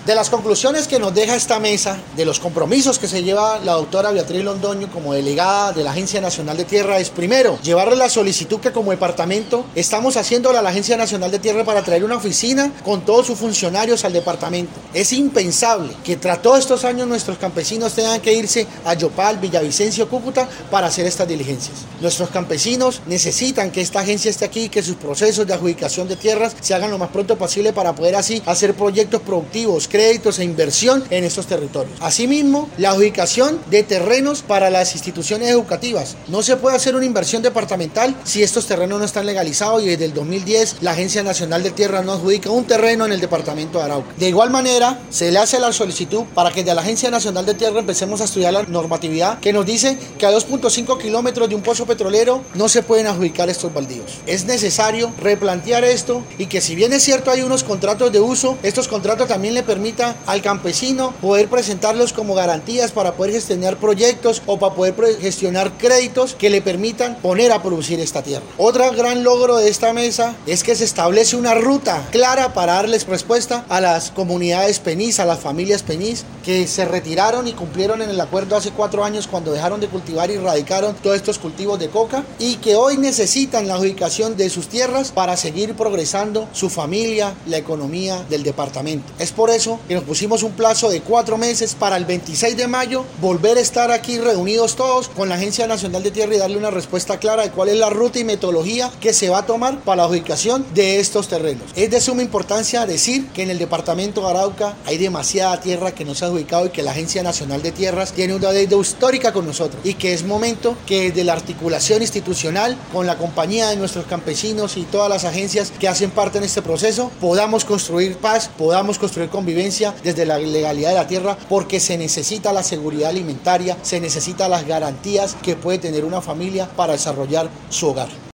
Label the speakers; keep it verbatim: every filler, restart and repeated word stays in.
Speaker 1: De las conclusiones que nos deja esta mesa, de los compromisos que se lleva la doctora Beatriz Londoño como delegada de la Agencia Nacional de Tierra, es primero, llevarle la solicitud que como departamento estamos haciéndole a la Agencia Nacional de Tierra para traer una oficina con todos sus funcionarios al departamento. Es impensable que tras todos estos años nuestros campesinos tengan que irse a Yopal, Villavicencio, Cúcuta para hacer estas diligencias. Nuestros campesinos necesitan que esta agencia esté aquí, que sus procesos de adjudicación de tierras se hagan lo más pronto posible para poder así hacer proyectos productivos, créditos e inversión en estos territorios. Asimismo, la adjudicación de terrenos para las instituciones educativas. No se puede hacer una inversión departamental si estos terrenos no están legalizados y desde el dos mil diez la Agencia Nacional de Tierra no adjudica un terreno en el departamento de Arauca. De igual manera, se le hace la solicitud para que de la Agencia Nacional de Tierra empecemos a estudiar la normatividad que nos dice que a dos punto cinco kilómetros de un pozo petrolero no se pueden adjudicar estos baldíos. Es necesario replantear esto y que si bien es cierto hay unos contratos de uso, estos contratos también le permiten al campesino poder presentarlos como garantías para poder gestionar proyectos o para poder gestionar créditos que le permitan poner a producir esta tierra. Otro gran logro de esta mesa es que se establece una ruta clara para darles respuesta a las comunidades penís, a las familias penís que se retiraron y cumplieron en el acuerdo hace cuatro años cuando dejaron de cultivar y erradicaron todos estos cultivos de coca y que hoy necesitan la adjudicación de sus tierras para seguir progresando su familia, la economía del departamento. Es por eso que nos pusimos un plazo de cuatro meses para el veintiséis de mayo volver a estar aquí reunidos todos con la Agencia Nacional de Tierra y darle una respuesta clara de cuál es la ruta y metodología que se va a tomar para la adjudicación de estos terrenos. Es de suma importancia decir que en el departamento de Arauca hay demasiada tierra que no se ha adjudicado y que la Agencia Nacional de Tierras tiene una deuda histórica con nosotros y que es momento que desde la articulación institucional con la compañía de nuestros campesinos y todas las agencias que hacen parte en este proceso podamos construir paz, podamos construir convivencia desde la legalidad de la tierra, porque se necesita la seguridad alimentaria, se necesita las garantías que puede tener una familia para desarrollar su hogar.